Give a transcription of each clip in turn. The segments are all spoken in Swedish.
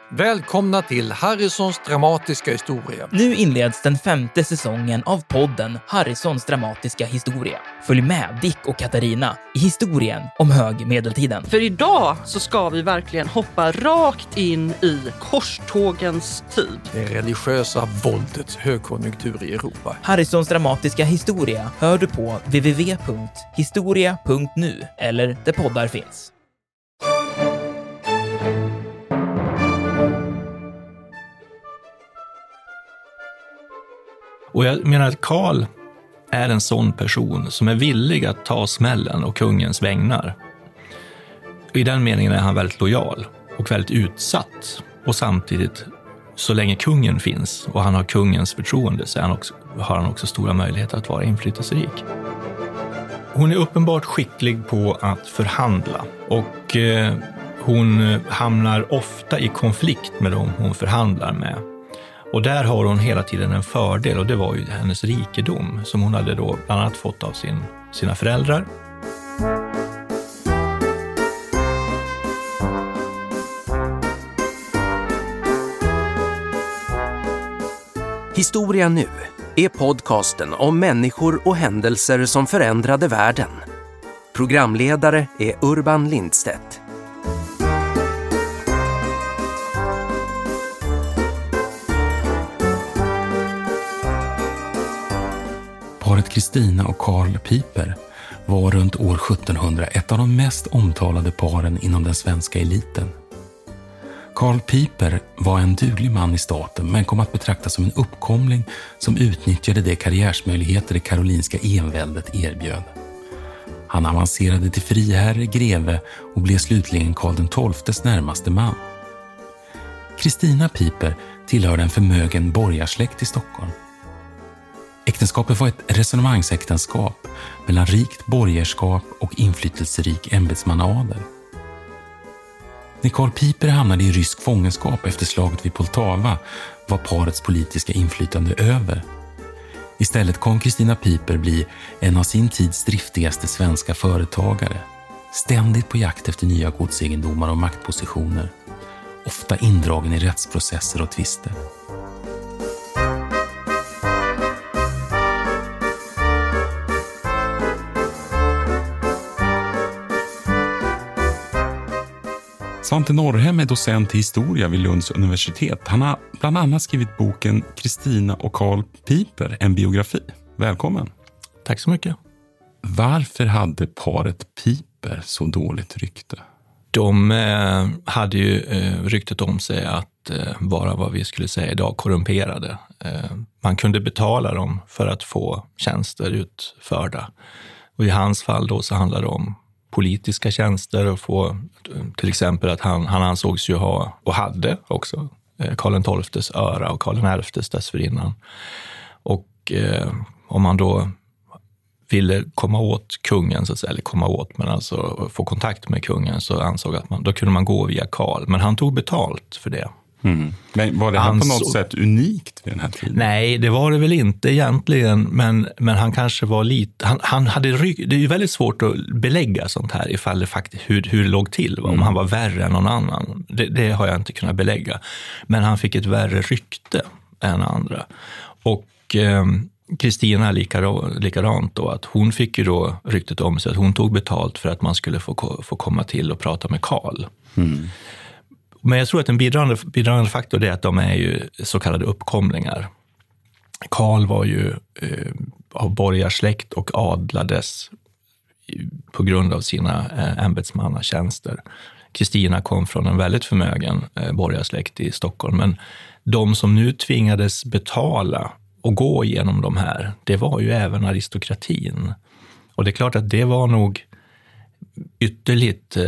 Välkomna till Harrisons dramatiska historia. Nu inleds den 5:e säsongen av podden Harrisons dramatiska historia. Följ med Dick och Katarina i historien om högmedeltiden. För idag så ska vi verkligen hoppa rakt in i korstågens tid. Det religiösa våldets högkonjunktur i Europa. Harrisons dramatiska historia hör du på www.historia.nu eller där poddar finns. Och jag menar att Karl är en sån person som är villig att ta smällen och kungens vägnar. I den meningen är han väldigt lojal och väldigt utsatt. Och samtidigt, så länge kungen finns och han har kungens förtroende, så har han också stora möjligheter att vara inflytelserik. Hon är uppenbart skicklig på att förhandla och hon hamnar ofta i konflikt med dem hon förhandlar med. Och där har hon hela tiden en fördel, och det var ju hennes rikedom som hon hade då bland annat fått av sina föräldrar. Historia nu är podcasten om människor och händelser som förändrade världen. Programledare är Urban Lindstedt. Paret Kristina och Karl Piper var runt år 1700 ett av de mest omtalade paren inom den svenska eliten. Karl Piper var en duglig man i staten, men kom att betraktas som en uppkomling som utnyttjade de karriärsmöjligheter det karolinska enväldet erbjöd. Han avancerade till friherre, greve och blev slutligen Karl XII:s närmaste man. Kristina Piper tillhörde en förmögen borgarsläkt i Stockholm. Äktenskapet var ett resonemangsäktenskap mellan rikt borgerskap och inflytelserik ämbetsmannaadel. När Karl Piper hamnade i rysk fångenskap efter slaget vid Poltava var parets politiska inflytande över. Istället kom Kristina Piper bli en av sin tids driftigaste svenska företagare, ständigt på jakt efter nya godsegendomar och maktpositioner, ofta indragen i rättsprocesser och tvister. Svante Norrhem är docent i historia vid Lunds universitet. Han har bland annat skrivit boken Kristina och Karl Piper, en biografi. Välkommen. Tack så mycket. Varför hade paret Piper så dåligt rykte? De hade ju ryktet om sig att vara vad vi skulle säga idag korrumperade. Man kunde betala dem för att få tjänster utförda. Och i hans fall då så handlade det om politiska tjänster och få till exempel att han ansågs ju ha, och hade också, Karl XII:s öra och Karl XI:s dessförinnan. Och om man då ville komma åt kungen, så att säga, eller komma åt, men alltså få kontakt med kungen, så ansåg att då kunde man gå via Karl. Men han tog betalt för det. Mm. Men var det här på något sätt unikt vid den här tiden? Nej, det var det väl inte egentligen, men han kanske var lite, han hade rygg. Det är ju väldigt svårt att belägga sånt här ifall det faktiskt hur det låg till, om han var värre än någon annan. Det har jag inte kunnat belägga. Men han fick ett värre rykte än andra. Och Kristina likadant då, att hon fick ju då ryktet om sig att hon tog betalt för att man skulle få komma till och prata med Karl. Mm. Men jag tror att en bidragande faktor är att de är ju så kallade uppkomlingar. Karl var ju av borgarsläkt och adlades på grund av sina ämbetsmannatjänster. Kristina kom från en väldigt förmögen borgarsläkt i Stockholm. Men de som nu tvingades betala och gå igenom de här, det var ju även aristokratin. Och det är klart att det var nog ytterligt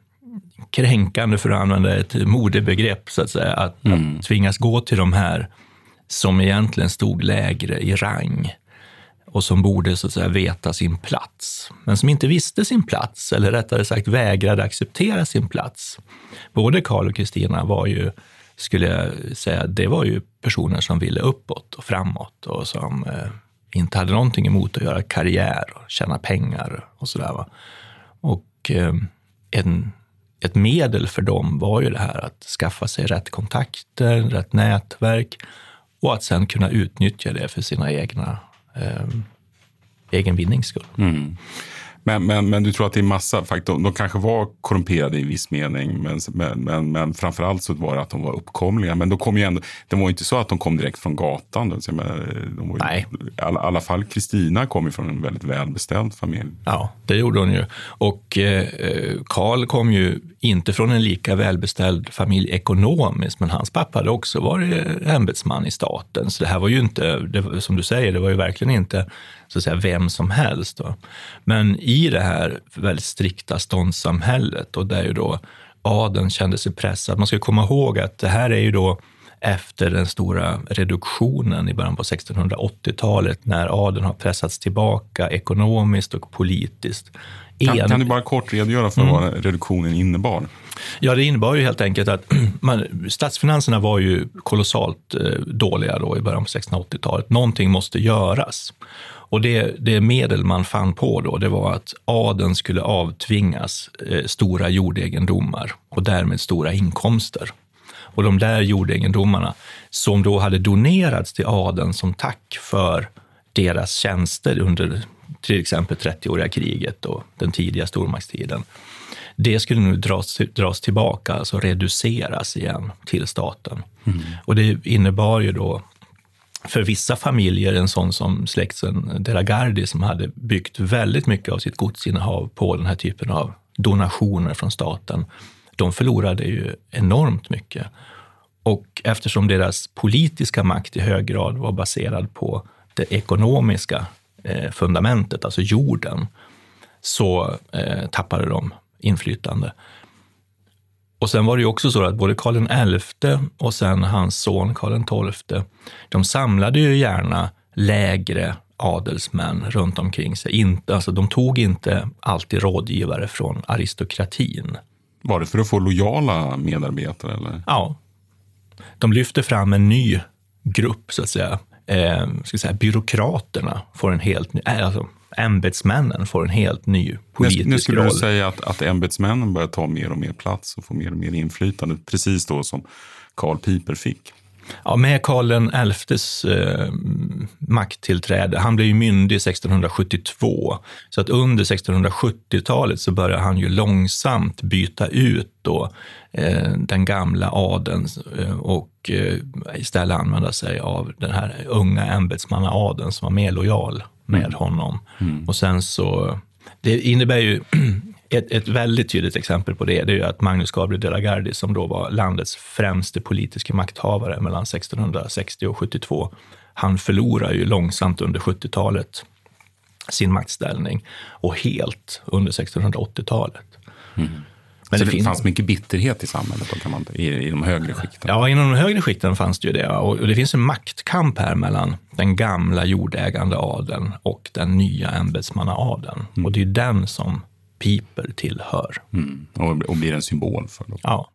kränkande, för att använda ett modebegrepp, så att säga, att tvingas gå till de här som egentligen stod lägre i rang och som borde, så att säga, veta sin plats, men som inte visste sin plats, eller rättare sagt vägrade acceptera sin plats. Både Karl och Kristina var ju, skulle jag säga, det var ju personer som ville uppåt och framåt och som inte hade någonting emot att göra karriär och tjäna pengar och sådär, va. Och ett medel för dem var ju det här att skaffa sig rätt kontakter, rätt nätverk och att sen kunna utnyttja det för sina egen vinnings skull. Mm. Men du tror att det är massa faktorer. De kanske var korrumperade i viss mening, men framförallt så var det att de var uppkomliga. Men då kom ju ändå, det var ju inte så att de kom direkt från gatan. Nej. I alla fall Kristina kom ju från en väldigt välbeställd familj. Ja, det gjorde hon ju. Och Karl kom ju inte från en lika välbeställd familj ekonomiskt, men hans pappa hade också varit ämbetsman i staten. Så det här var ju inte, som du säger, det var ju verkligen inte så att säga vem som helst då. Men i det här väldigt strikta ståndssamhället och där ju då adeln kände sig pressad. Man ska komma ihåg att det här är ju då efter den stora reduktionen i början på 1680-talet när adeln har pressats tillbaka ekonomiskt och politiskt. Kan du bara kort redogöra för vad reduktionen innebar? Ja, det innebar ju helt enkelt att statsfinanserna var ju kolossalt dåliga då i början på 1680-talet. Någonting måste göras. Och det medel man fann på då, det var att adeln skulle avtvingas stora jordegendomar och därmed stora inkomster. Och de där jordegendomarna som då hade donerats till adeln som tack för deras tjänster under till exempel 30-åriga kriget och den tidiga stormaktstiden, det skulle nu dras tillbaka, alltså reduceras igen till staten. Mm. Och det innebar ju då för vissa familjer, en sån som släkten De la Gardie som hade byggt väldigt mycket av sitt godsinnehav på den här typen av donationer från staten, de förlorade ju enormt mycket. Och eftersom deras politiska makt i hög grad var baserad på det ekonomiska fundamentet, alltså jorden, så tappade de inflytande. Och sen var det ju också så att både Karl XI och sen hans son Karl XII, de samlade ju gärna lägre adelsmän runt omkring sig. Alltså de tog inte alltid rådgivare från aristokratin. Var det för att få lojala medarbetare? Eller? Ja. De lyfte fram en ny grupp så att säga. Byråkraterna får en helt ny, alltså ämbetsmännen får en helt ny politisk roll. Nu skulle du säga att ämbetsmännen börjar ta mer och mer plats och få mer och mer inflytande, precis då som Karl Piper fick. Ja, med Karl XI:s makttillträde, han blev ju myndig 1672, så att under 1670-talet så började han ju långsamt byta ut då den gamla adeln och istället använda sig av den här unga ämbetsmannaadeln som var mer lojal med honom. Mm. Och sen så, det innebär ju ett väldigt tydligt exempel på det är ju att Magnus Gabriel de la Gardie, som då var landets främste politiska makthavare mellan 1660 och 72, han förlorar ju långsamt under 70-talet sin maktställning och helt under 1680-talet. Mm. Men så det fanns mycket bitterhet i samhället då, kan man, i de högre skikten? Ja, inom de högre skikten fanns det ju det. Och det finns en maktkamp här mellan den gamla jordägande adeln och den nya ämbetsmannaadeln. Mm. Och det är den som Piper tillhör. Mm. Och blir en symbol för det. Ja.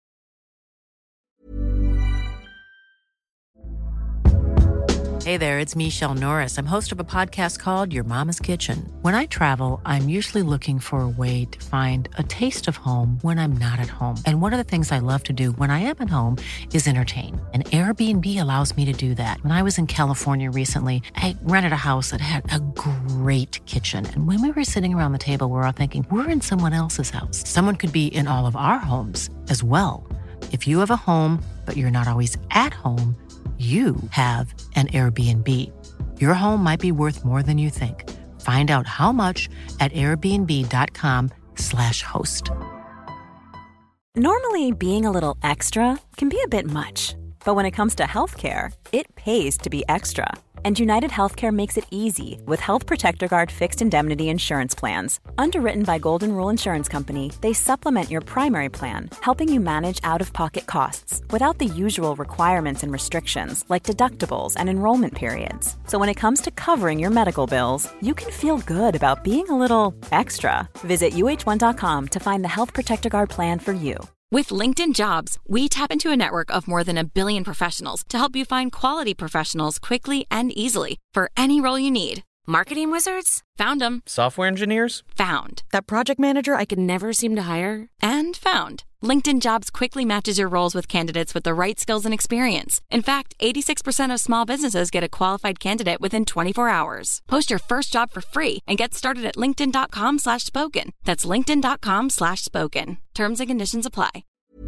Hey there, it's Michelle Norris. I'm host of a podcast called Your Mama's Kitchen. When I travel, I'm usually looking for a way to find a taste of home when I'm not at home. And one of the things I love to do when I am at home is entertain. And Airbnb allows me to do that. When I was in California recently, I rented a house that had a great kitchen. And when we were sitting around the table, we were all thinking, we're in someone else's house. Someone could be in all of our homes as well. If you have a home, but you're not always at home, you have an Airbnb. Your home might be worth more than you think. Find out how much at airbnb.com/host. Normally, being a little extra can be a bit much. But when it comes to healthcare, it pays to be extra. And United Healthcare makes it easy with Health Protector Guard fixed indemnity insurance plans. Underwritten by Golden Rule Insurance Company, they supplement your primary plan, helping you manage out-of-pocket costs without the usual requirements and restrictions like deductibles and enrollment periods. So when it comes to covering your medical bills, you can feel good about being a little extra. Visit uh1.com to find the Health Protector Guard plan for you. With LinkedIn Jobs, we tap into a network of more than 1 billion professionals to help you find quality professionals quickly and easily for any role you need. Marketing wizards? Found them. Software engineers? Found. That project manager I could never seem to hire? And found. LinkedIn Jobs quickly matches your roles with candidates with the right skills and experience. In fact, 86% of small businesses get a qualified candidate within 24 hours. Post your first job for free and get started at linkedin.com/spoken. That's linkedin.com/spoken. Terms and conditions apply.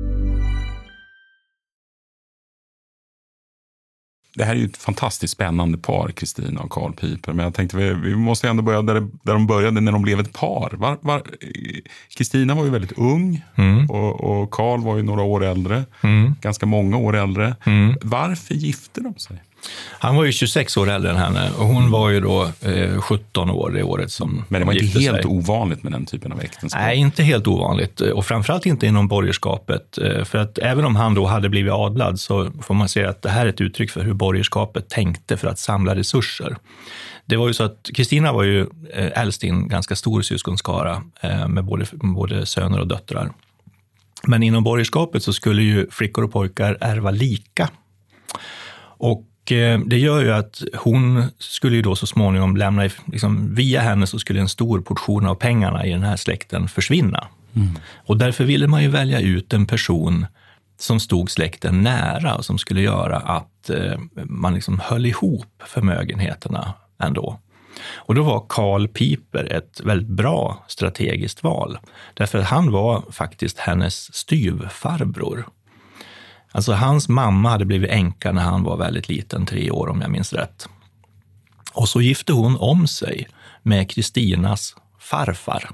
Det här är ju ett fantastiskt spännande par, Kristina och Carl Piper. Men jag tänkte vi måste ändå börja där de började när de blev ett par. Kristina var ju väldigt ung och Carl var ju några år äldre. Ganska många år äldre. Varför gifte de sig? Han var ju 26 år äldre än henne och hon var ju då 17 år det året som. Men det var inte helt ovanligt med den typen av äktenskap? Nej, inte helt ovanligt och framförallt inte inom borgerskapet. För att även om han då hade blivit adlad så får man se att det här är ett uttryck för hur borgerskapet tänkte för att samla resurser. Det var ju så att Kristina var ju äldst i en ganska stor syskonskara med både söner och döttrar. Men inom borgerskapet så skulle ju flickor och pojkar ärva lika. Och det gör ju att hon skulle ju då så småningom lämna, liksom, via henne så skulle en stor portion av pengarna i den här släkten försvinna. Och därför ville man ju välja ut en person som stod släkten nära och som skulle göra att man liksom höll ihop förmögenheterna ändå. Och då var Carl Piper ett väldigt bra strategiskt val. Därför att han var faktiskt hennes styvfarbror. Alltså hans mamma hade blivit änka när han var väldigt liten, 3 år om jag minns rätt. Och så gifte hon om sig med Kristinas farfar.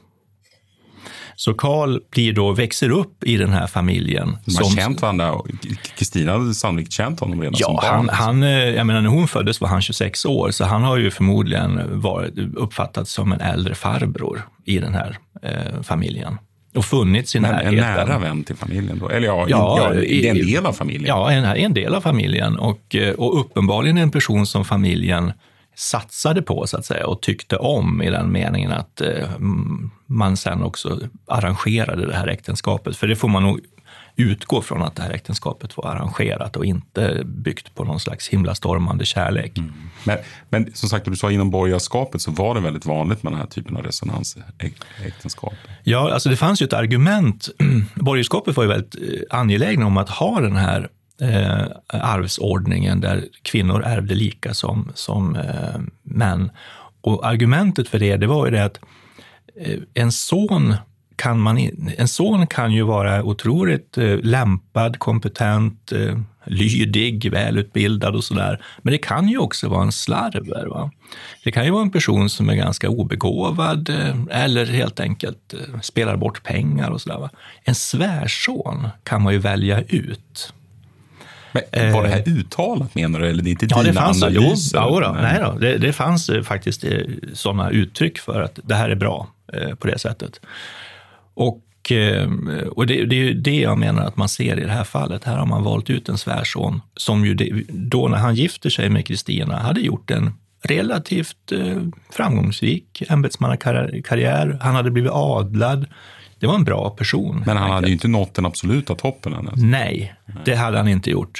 Så Carl växer upp i den här familjen. De har känt varandra och Kristina hade sannolikt känt honom redan som barn. Jag menar, när hon föddes var han 26 år så han har ju förmodligen uppfattats som en äldre farbror i den här familjen. Och funnits i närheten. En nära vän till familjen då? Eller det är en del av familjen. Ja, en del av familjen. Och uppenbarligen en person som familjen satsade på så att säga och tyckte om i den meningen att man sen också arrangerade det här äktenskapet. För det får man nog utgå från att det här äktenskapet var arrangerat och inte byggt på någon slags himlastormande kärlek. Men som sagt, du sa inom borgerskapet så var det väldigt vanligt med den här typen av resonansäktenskap. Ja, alltså det fanns ju ett argument. Borgerskapet var ju väldigt angelägna om att ha den här arvsordningen där kvinnor ärvde lika som män. Och argumentet för det var ju det att en son kan ju vara otroligt lämpad, kompetent, lydig, välutbildad och sådär. Men det kan ju också vara en slarver. Va? Det kan ju vara en person som är ganska obegåvad eller helt enkelt spelar bort pengar och sådär. Va? En svärson kan man ju välja ut. Men var det här uttalat menar du? Eller det är inte dina analyser? Det fanns faktiskt sådana uttryck för att det här är bra på det sättet. Och det är ju det jag menar att man ser i det här fallet. Här har man valt ut en svärson som ju då när han gifter sig med Kristina hade gjort en relativt framgångsrik ämbetsmannakarriär. Han hade blivit adlad. Det var en bra person. Men han hade ju inte nått den absoluta toppen än. Nej, det hade han inte gjort.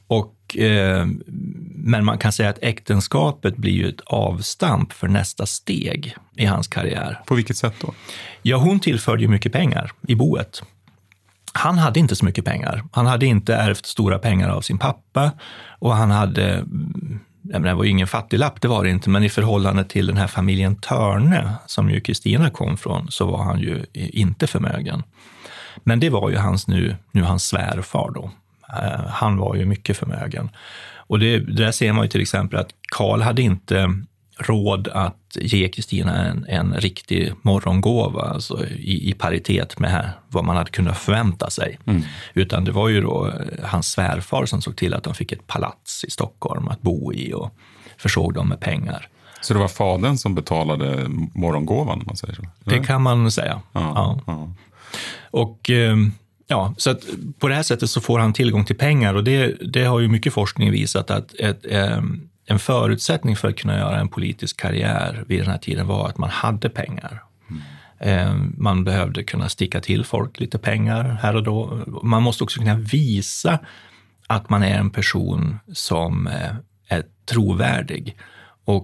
Men man kan säga att äktenskapet blir ju ett avstamp för nästa steg i hans karriär. På vilket sätt då? Ja, hon tillförde ju mycket pengar i boet. Han hade inte så mycket pengar. Han hade inte ärvt stora pengar av sin pappa och han hade... Det var ju ingen fattiglapp, det var det inte, men i förhållande till den här familjen Törne som ju Kristina kom från så var han ju inte förmögen. Men det var ju hans svärfar då. Han var ju mycket förmögen. Och det där ser man ju till exempel att Carl hade inte råd att ge Kristina en riktig morgongåva, alltså i paritet med vad man hade kunnat förvänta sig. Utan det var ju då hans svärfar som såg till att de fick ett palats i Stockholm att bo i och försåg dem med pengar. Så det var fadern som betalade morgongåvan, om man säger så? Det kan man säga. Ja. Och så att på det här sättet så får han tillgång till pengar och det har ju mycket forskning visat att en förutsättning för att kunna göra en politisk karriär vid den här tiden var att man hade pengar. Man behövde kunna sticka till folk lite pengar här och då. Man måste också kunna visa att man är en person som är trovärdig. Och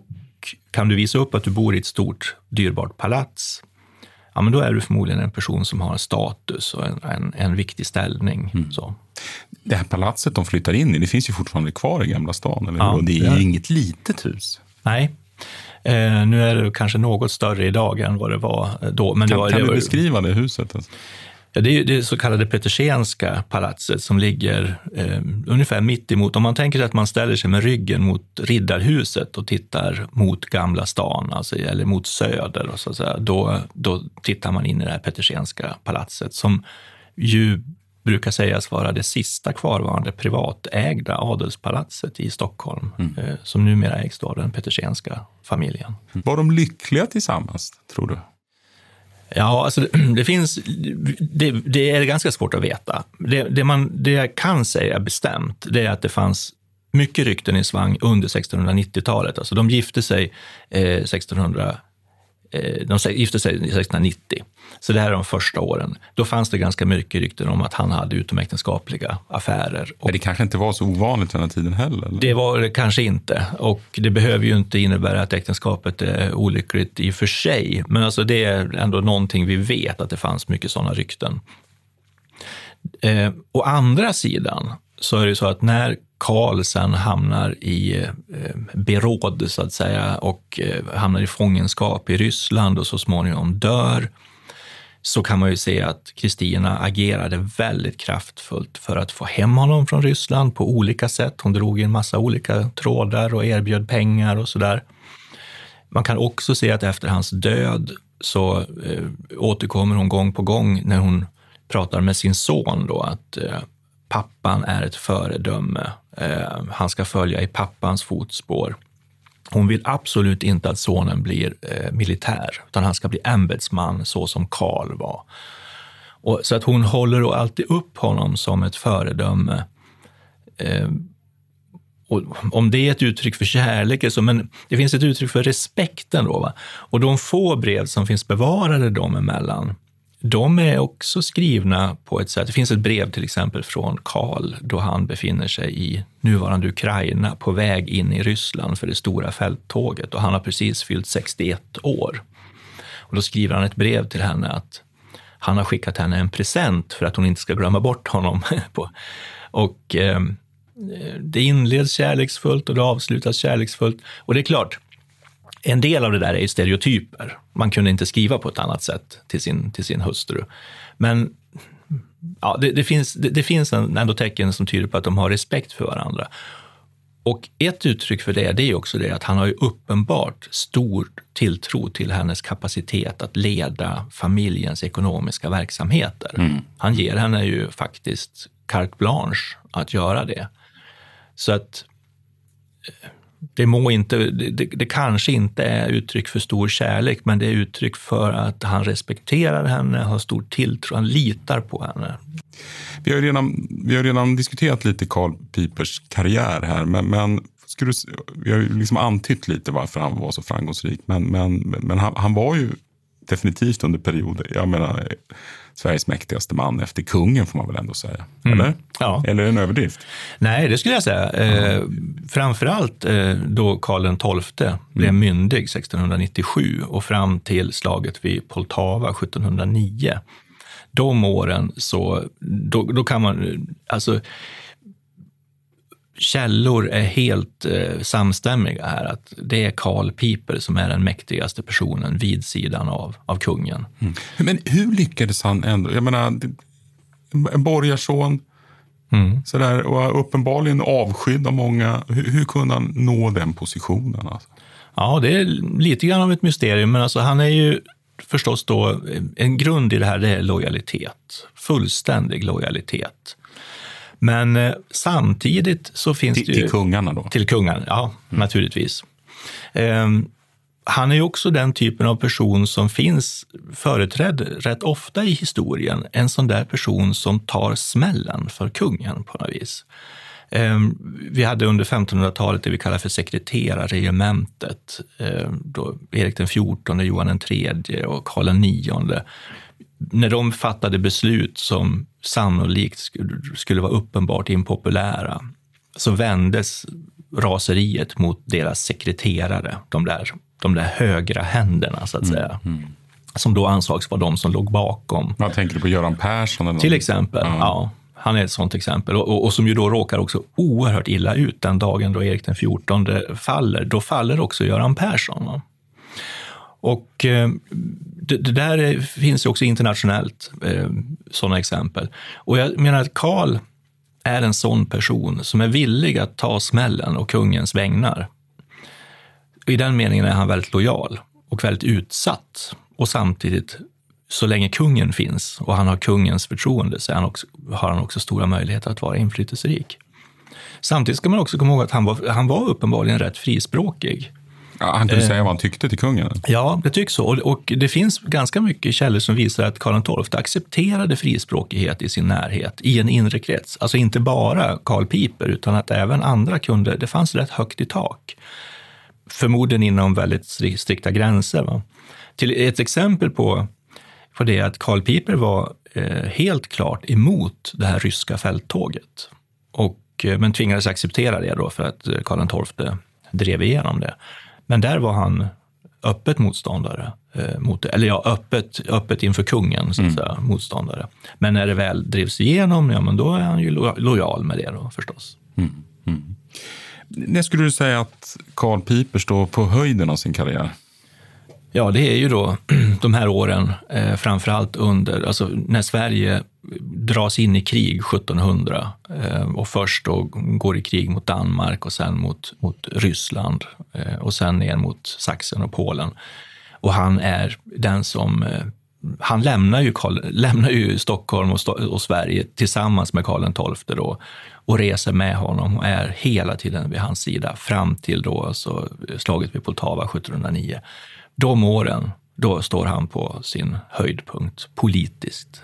kan du visa upp att du bor i ett stort, dyrbart palats, ja, men då är du förmodligen en person som har en status och en viktig ställning. Så. Det här palatset de flyttar in i, det finns ju fortfarande kvar i Gamla stan, eller? Ja, det är ju inget litet hus. Nej. Nu är det kanske något större idag än vad det var då. Men kan du beskriva det huset? Alltså? Ja, det är det så kallade Petersianska palatset som ligger ungefär mitt emot. Om man tänker sig att man ställer sig med ryggen mot Riddarhuset och tittar mot Gamla stan, alltså, eller mot söder, och så att säga, då tittar man in i det här Petersianska palatset som ju brukar sägas vara det sista kvarvarande privatägda adelspalatset i Stockholm, som numera ägs av den Petersianska familjen. Var de lyckliga tillsammans, tror du? Ja, alltså det är ganska svårt att veta. Det jag kan säga bestämt, det är att det fanns mycket rykten i svang under 1690-talet. Alltså de gifte sig 1690. Så det här är de första åren. Då fanns det ganska mycket rykten om att han hade utomäktenskapliga affärer. Men det kanske inte var så ovanligt den här tiden heller? Eller? Det var det kanske inte. Och det behöver ju inte innebära att äktenskapet är olyckligt i och för sig. Men alltså det är ändå någonting vi vet, att det fanns mycket sådana rykten. Å andra sidan så är det så att när Karl sen hamnar i beråd, så att säga, och hamnar i fångenskap i Ryssland och så småningom dör, så kan man ju se att Kristina agerade väldigt kraftfullt för att få hem honom från Ryssland på olika sätt. Hon drog i en massa olika trådar och erbjöd pengar och sådär. Man kan också se att efter hans död så återkommer hon gång på gång när hon pratar med sin son då, att pappan är ett föredöme. Han ska följa i pappans fotspår. Hon vill absolut inte att sonen blir militär, utan han ska bli ämbetsman så som Karl var. Och så att hon håller alltid upp honom som ett föredöme. Och om det är ett uttryck för kärlek, så, men det finns ett uttryck för respekten då, va? Och de få brev som finns bevarade dem emellan, de är också skrivna på ett sätt. Det finns ett brev till exempel från Karl då han befinner sig i nuvarande Ukraina på väg in i Ryssland för det stora fälttåget, och han har precis fyllt 61 år. Och då skriver han ett brev till henne att han har skickat henne en present för att hon inte ska glömma bort honom. Och det inleds kärleksfullt och det avslutas kärleksfullt. Och det är klart, en del av det där är stereotyper. Man kunde inte skriva på ett annat sätt till sin hustru. Men ja, det finns ändå tecken som tyder på att de har respekt för varandra. Och ett uttryck för det är också det att han har ju uppenbart stor tilltro till hennes kapacitet att leda familjens ekonomiska verksamheter. Han ger henne ju faktiskt carte blanche att göra det. Så att det kanske inte är uttryck för stor kärlek, men det är uttryck för att han respekterar henne, har stor tilltro, han litar på henne. Vi har redan diskuterat lite Karl Pipers karriär här, men vi har liksom antytt lite varför han var så framgångsrik, men han var ju definitivt under perioder, jag menar, Sveriges mäktigaste man efter kungen, får man väl ändå säga. Eller? Ja. Eller en överdrift? Nej, det skulle jag säga. Framförallt då Karl XII blev myndig 1697 och fram till slaget vid Poltava 1709. De åren så då kan man, alltså källor är helt samstämmiga här, att det är Karl Piper som är den mäktigaste personen vid sidan av kungen. Men hur lyckades han ändå? Jag menar, en borgarson sådär, och uppenbarligen avskydd av många. Hur kunde han nå den positionen? Alltså? Ja, det är lite grann av ett mysterium, men alltså han är ju förstås då, en grund i det här, det är lojalitet. Fullständig lojalitet. Men samtidigt så finns det ju... Till kungarna då? Till kungarna, ja, naturligtvis. Han är ju också den typen av person som finns företrädd rätt ofta i historien. En sån där person som tar smällen för kungen på något vis. Vi hade under 1500-talet det vi kallar för sekreterarregementet. Då Erik den 14, Johan den 3 och Karl den 9. När de fattade beslut som sannolikt skulle vara uppenbart impopulära, så vändes raseriet mot deras sekreterare, de där högra händerna så att säga. Som då ansågs vara de som låg bakom. Jag tänker du på Göran Persson? Eller till exempel, ja. Han är ett sånt exempel. Och som ju då råkar också oerhört illa ut den dagen då Erik den 14 faller. Då faller också Göran Persson. Va? Och det där finns ju också internationellt sådana exempel. Och jag menar att Karl är en sån person som är villig att ta smällen och kungens vägnar. I den meningen är han väldigt lojal och väldigt utsatt. Och samtidigt, så länge kungen finns och han har kungens förtroende, så har han också stora möjligheter att vara inflytelserik. Samtidigt ska man också komma ihåg att han var uppenbarligen rätt frispråkig. Ja, han kunde säga vad han tyckte till kungen. Ja, det tycks så. Och det finns ganska mycket källor som visar att Karl XII accepterade frispråkighet i sin närhet i en inre krets. Alltså inte bara Karl Piper utan att även andra kunde. Det fanns rätt högt i tak. Förmodligen inom väldigt strikta gränser. Va? Till ett exempel på det att Karl Piper var helt klart emot det här ryska fälttåget. Men tvingades acceptera det då för att Karl XII drev igenom det. Men där var han öppet motståndare mot det. Eller ja, öppet inför kungen så att säga, motståndare. Men när det väl drevs igenom, ja men då är han ju lojal med det då förstås. När skulle du säga att Karl Piper står på höjden av sin karriär? Ja, det är ju då de här åren framförallt alltså när Sverige dras in i krig 1700 och först då går i krig mot Danmark och sen mot Ryssland och sen ner mot Sachsen och Polen. Och han är den som han lämnar ju Stockholm och Sverige tillsammans med Karl XII då och reser med honom och är hela tiden vid hans sida fram till då alltså slaget vid Poltava 1709. De åren, då står han på sin höjdpunkt politiskt.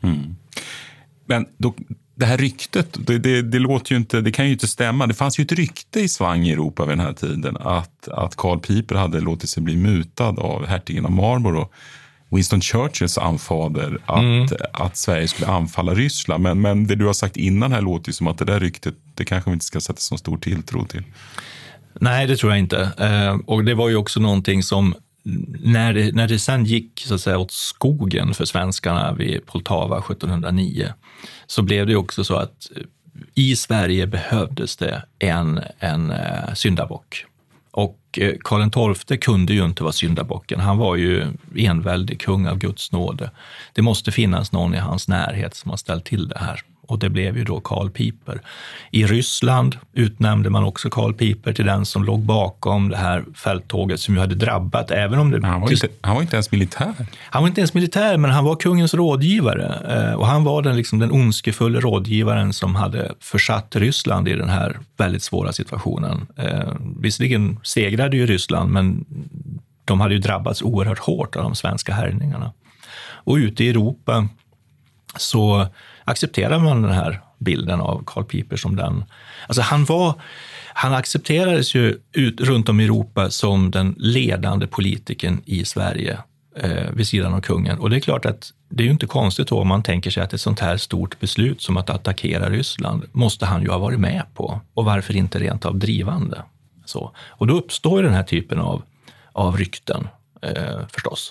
Men det här ryktet, det låter ju inte, det kan ju inte stämma. Det fanns ju ett rykte i svang i Europa vid den här tiden att Karl Piper hade låtit sig bli mutad av hertigen av Marlborough, Winston Churchills anfader, att Sverige skulle anfalla Ryssland. Men det du har sagt innan här låter ju som att det där ryktet, det kanske vi inte ska sätta så stor tilltro till. Nej, det tror jag inte. Och det var ju också någonting som när det sen gick så att säga åt skogen för svenskarna vid Poltava 1709 så blev det också så att i Sverige behövdes det en syndabock. Och Karl XII kunde ju inte vara syndabocken. Han var ju enväldig kung av Guds nåde. Det måste finnas någon i hans närhet som har ställt till det här. Och det blev ju då Karl Piper. I Ryssland utnämnde man också Karl Piper till den som låg bakom det här fälttåget som ju hade drabbat, även om det... Han var inte ens militär. Han var inte ens militär, men han var kungens rådgivare. Och han var den ondskefulla rådgivaren som hade försatt Ryssland i den här väldigt svåra situationen. Visserligen segrade ju Ryssland, men de hade ju drabbats oerhört hårt av de svenska härjningarna. Och ute i Europa så accepterar man den här bilden av Karl Piper som den. Alltså han accepterades ju runt om i Europa som den ledande politikern i Sverige vid sidan av kungen. Och det är klart att det är ju inte konstigt då om man tänker sig att ett sånt här stort beslut som att attackera Ryssland måste han ju ha varit med på. Och varför inte rent av drivande? Så. Och då uppstår den här typen av rykten förstås.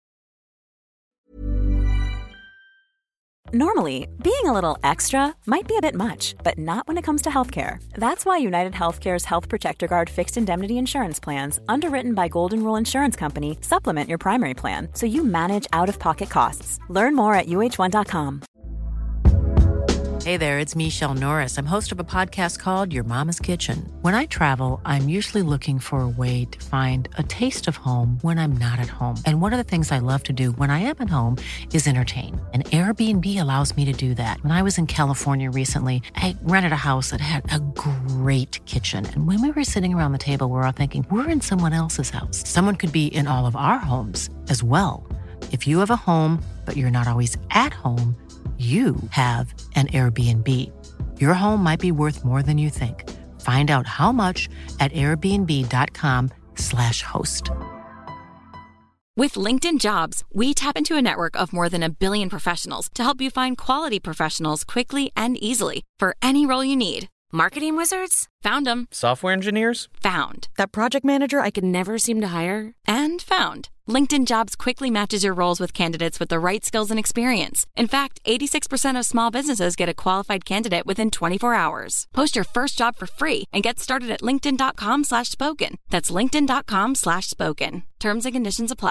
Normally, being a little extra might be a bit much, but not when it comes to healthcare. That's why United Healthcare's Health Protector Guard fixed indemnity insurance plans, underwritten by Golden Rule Insurance Company, supplement your primary plan so you manage out-of-pocket costs. Learn more at uh1.com. Hey there, it's Michelle Norris. I'm host of a podcast called Your Mama's Kitchen. When I travel, I'm usually looking for a way to find a taste of home when I'm not at home. And one of the things I love to do when I am at home is entertain. And Airbnb allows me to do that. When I was in California recently, I rented a house that had a great kitchen. And when we were sitting around the table, we were all thinking, we're in someone else's house. Someone could be in all of our homes as well. If you have a home, but you're not always at home, you have an Airbnb. Your home might be worth more than you think. Find out how much at airbnb.com/host. With LinkedIn Jobs, we tap into a network of more than 1 billion professionals to help you find quality professionals quickly and easily for any role you need. Marketing wizards? Found them. Software engineers? Found. That project manager I could never seem to hire? And found. LinkedIn Jobs quickly matches your roles with candidates with the right skills and experience. In fact, 86% of small businesses get a qualified candidate within 24 hours. Post your first job for free and get started at linkedin.com/spoken. That's linkedin.com/spoken. Terms and conditions apply.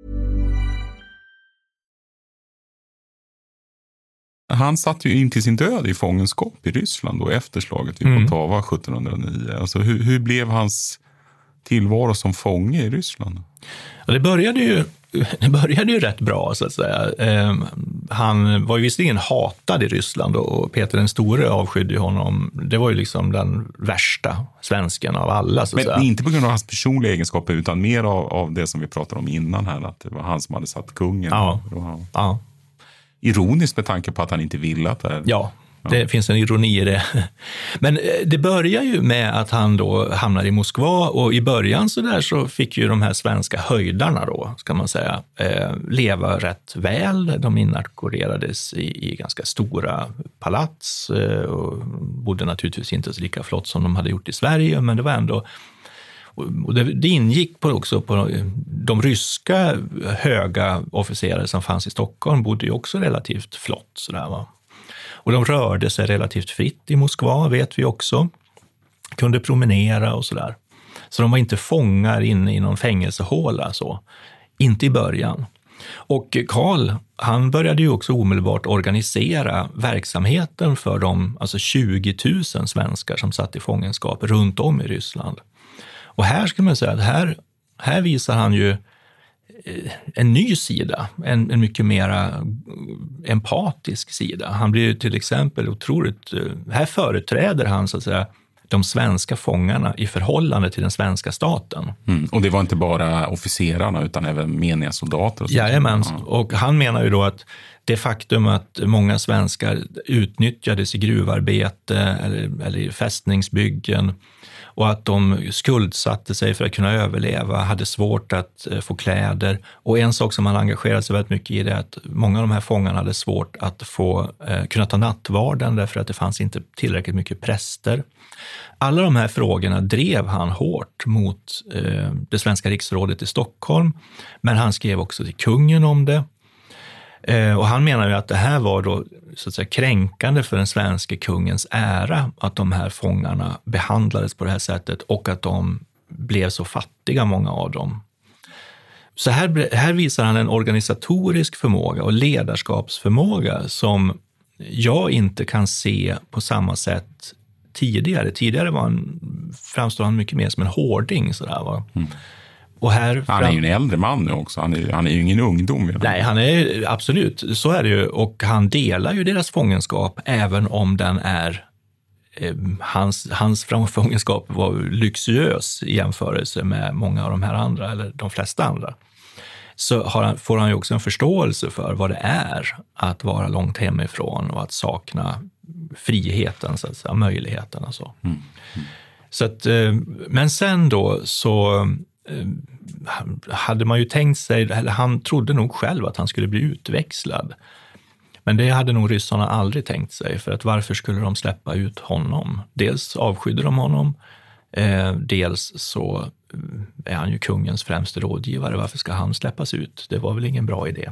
Han satt ju in till sin död i fångenskap i Ryssland då efter slaget vid Poltava 1709. Alltså hur blev hans tillvaro som fånge i Ryssland? Ja, det började ju rätt bra, så att säga. Han var ju visserligen hatad i Ryssland och Peter den store avskydde ju honom. Det var ju liksom den värsta svensken av alla, så att säga. Men inte på grund av hans personliga egenskaper utan mer av det som vi pratade om innan här, att det var han som hade satt kungen. Ja. Ironiskt med tanke på att han inte ville att det... Ja, det finns en ironi i det. Men det börjar ju med att han då hamnar i Moskva, och i början så fick ju de här svenska höjdarna då, ska man säga, leva rätt väl. De inackorderades i ganska stora palats och bodde naturligtvis inte så lika flott som de hade gjort i Sverige, men det var ändå... Och det ingick också på de ryska höga officerare som fanns i Stockholm bodde ju också relativt flott. Sådär, va? Och de rörde sig relativt fritt i Moskva, vet vi också. Kunde promenera och sådär. Så de var inte fångar inne i någon fängelsehåla så. Inte i början. Och Karl, han började ju också omedelbart organisera verksamheten för de 20 000 svenskar som satt i fångenskap runt om i Ryssland. Och här ska man säga att här visar han ju en ny sida, en mycket mer empatisk sida. Han blir ju till exempel otroligt, här företräder han så att säga de svenska fångarna i förhållande till den svenska staten. Och det var inte bara officerarna utan även meniga soldater. Och jajamän, och han menar ju då att det faktum att många svenskar utnyttjades i gruvarbete eller i fästningsbyggen och att de skuldsatte sig för att kunna överleva, hade svårt att få kläder. Och en sak som han engagerade sig väldigt mycket i är att många av de här fångarna hade svårt att kunna ta nattvarden därför att det fanns inte tillräckligt mycket präster. Alla de här frågorna drev han hårt mot det svenska riksrådet i Stockholm, men han skrev också till kungen om det. Och han menar ju att det här var då så att säga kränkande för den svenska kungens ära att de här fångarna behandlades på det här sättet och att de blev så fattiga, många av dem. Så här visar han en organisatorisk förmåga och ledarskapsförmåga som jag inte kan se på samma sätt tidigare. Tidigare framstår han mycket mer som en hårding sådär, va? Och han är ju en äldre man nu också. Han är ju ingen ungdom. Nej, han är absolut. Så är det ju. Och han delar ju deras fångenskap även om den är... Hans fångenskap var lyxuös i jämförelse med många av de här andra, eller de flesta andra. Så får han ju också en förståelse för vad det är att vara långt hemifrån och att sakna friheten, så att säga, möjligheten och så. Så att, men sen då så... hade man ju tänkt sig, eller han trodde nog själv att han skulle bli utväxlad. Men det hade nog ryssarna aldrig tänkt sig, för att varför skulle de släppa ut honom? Dels avskydde de honom, dels så är han ju kungens främste rådgivare. Varför ska han släppas ut? Det var väl ingen bra idé.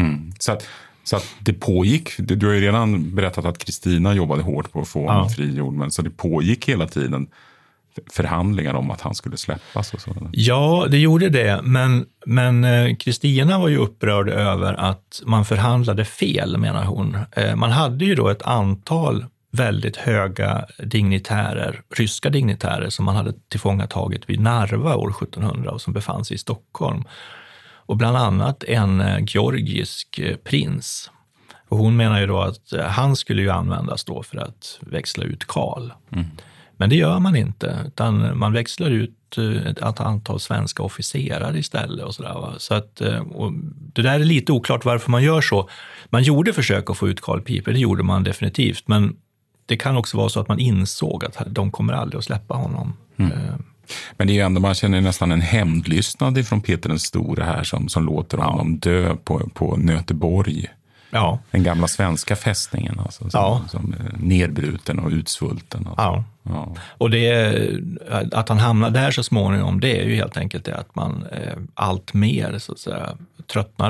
Så att det pågick, du har ju redan berättat att Kristina jobbade hårt på att få honom frigjord, men så det pågick hela tiden förhandlingar om att han skulle släppas och så. Ja, det gjorde det, men Kristina var ju upprörd över att man förhandlade fel, menar hon. Man hade ju då ett antal väldigt höga dignitärer, ryska dignitärer, som man hade tillfångatagit vid Narva år 1700 och som befann sig i Stockholm. Och bland annat en georgisk prins. Och hon menar ju då att han skulle ju användas då för att växla ut Karl. Men det gör man inte, utan man växlar ut ett antal svenska officerare istället och sådär, va? Så att, och det där är lite oklart varför man gör så. Man gjorde försök att få ut Karl Piper, det gjorde man definitivt, men det kan också vara så att man insåg att de kommer aldrig att släppa honom. Men det är ju ändå, man känner nästan en hämndlystnad från Peter den store här som låter honom dö på Nöteborg. Den gamla svenska fästningen alltså, som nedbruten och utsvulten. Alltså. Ja. Och det är, att han hamnar där så småningom, det är ju helt enkelt det att man allt mer så att säga tröttnar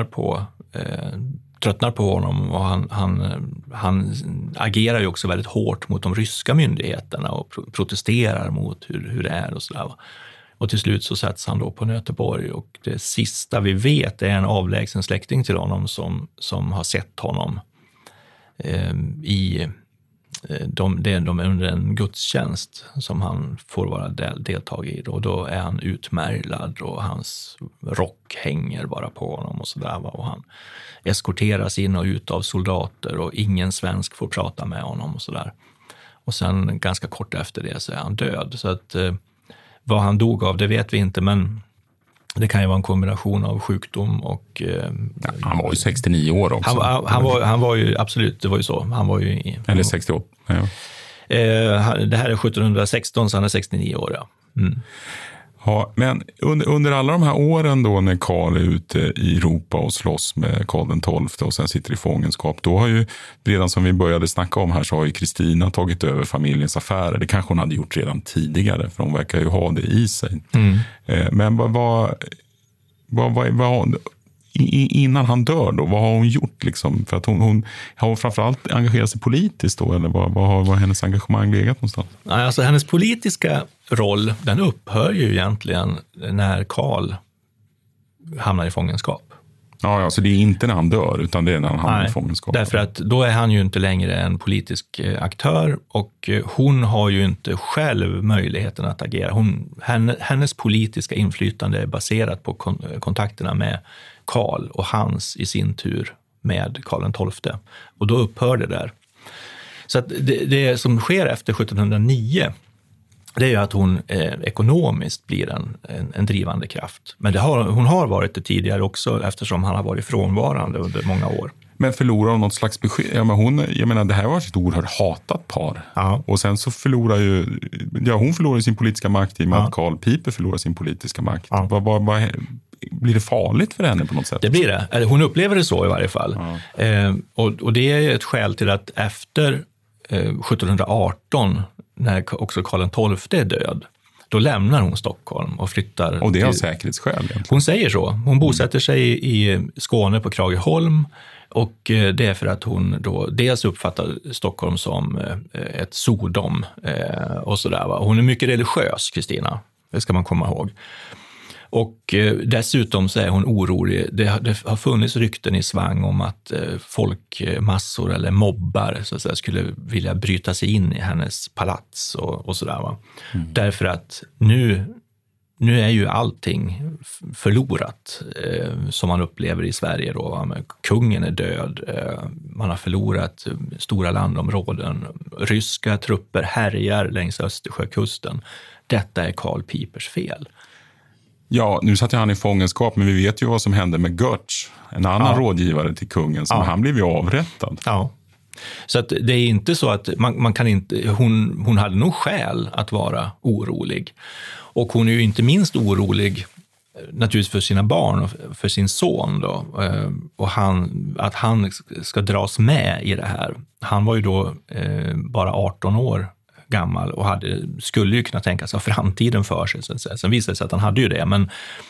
på honom, och han agerar ju också väldigt hårt mot de ryska myndigheterna och protesterar mot hur det är och sådär. Och till slut så sätts han då på Nöteborg, och det sista vi vet är en avlägsen släkting till honom som har sett honom under en gudstjänst som han får vara deltag i. Då är han utmärglad och hans rock hänger bara på honom och sådär. Och han eskorteras in och ut av soldater och ingen svensk får prata med honom och sådär. Och sen ganska kort efter det så är han död. Så att vad han dog av, det vet vi inte, men det kan ju vara en kombination av sjukdom och... han var ju 69 år också. Han var ju, absolut, det var ju så. Han var ju... Eller 68, ja. Det här är 1716, så han är 69 år, ja. Mm. Ja, men under alla de här åren då när Karl är ute i Europa och slåss med Karl XII och sen sitter i fångenskap, då har ju, redan som vi började snacka om här, så har ju Kristina tagit över familjens affärer. Det kanske hon hade gjort redan tidigare, för hon verkar ju ha det i sig. Men innan han dör då, vad har hon gjort liksom? För att hon har framförallt engagerat sig politiskt då, eller vad har hennes engagemang legat någonstans? Alltså hennes politiska roll, den upphör ju egentligen när Karl hamnar i fångenskap. Ja, så det är inte när han dör, utan det är när han hamnar i fångenskap. Därför att då är han ju inte längre en politisk aktör, och hon har ju inte själv möjligheten att agera. Hennes politiska inflytande är baserat på kontakterna med Karl och hans i sin tur med Karl XII. Och då upphör det där. Så att det som sker efter 1709, det är ju att hon ekonomiskt blir en drivande kraft. Men hon har varit det tidigare också, eftersom han har varit frånvarande under många år. Men förlorar hon något slags besked? Jag menar, det här var ett oerhört hatat par. Ja. Och sen så förlorar ju... Ja, hon förlorar sin politiska makt i och med att Karl Piper förlorar sin politiska makt. Ja. Blir det farligt för henne på något sätt? Det blir det. Hon upplever det så i varje fall. Ja. Och det är ett skäl till att efter 1718, när också Karl XII är död, då lämnar hon Stockholm och flyttar... Och det är av säkerhetsskäl egentligen. Hon säger så. Hon bosätter sig i Skåne på Krageholm, och det är för att hon då dels uppfattar Stockholm som ett Sodom och sådär. Hon är mycket religiös, Kristina. Det ska man komma ihåg. Och dessutom så är hon orolig. Det har funnits rykten i svang om att folkmassor eller mobbar så att säga, skulle vilja bryta sig in i hennes palats och sådär. Va? Därför att nu är ju allting förlorat som man upplever i Sverige då. Kungen är död, man har förlorat stora landområden. Ryska trupper härjar längs Östersjökusten. Detta är Karl Pipers fel. Ja, nu satt han i fångenskap, men vi vet ju vad som hände med Görtz, en annan rådgivare till kungen, som han blev ju avrättad. Ja. Så att det är inte så att man kan inte, hon hade nog skäl att vara orolig. Och hon är ju inte minst orolig naturligtvis för sina barn och för sin son då. Och att han ska dras med i det här. Han var ju då bara 18 år gammal och skulle ju kunna tänka sig framtiden för sig. Sen visade det sig att han hade ju det, men